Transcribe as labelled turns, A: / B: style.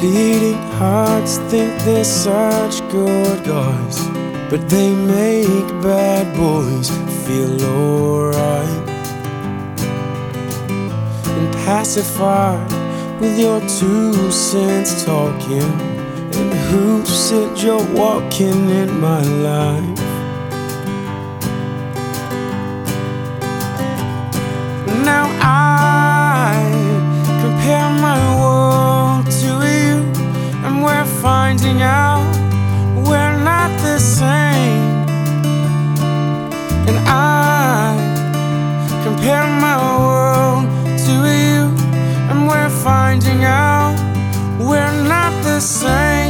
A: beating hearts think they're such good guys, but they make bad boys feel alright. And pacified with your 2 cents talking, and who said you're walking in my life? Now I compare my world to you, and we're finding out we're not the same. And I compare my world to you, and we're finding out we're not the same.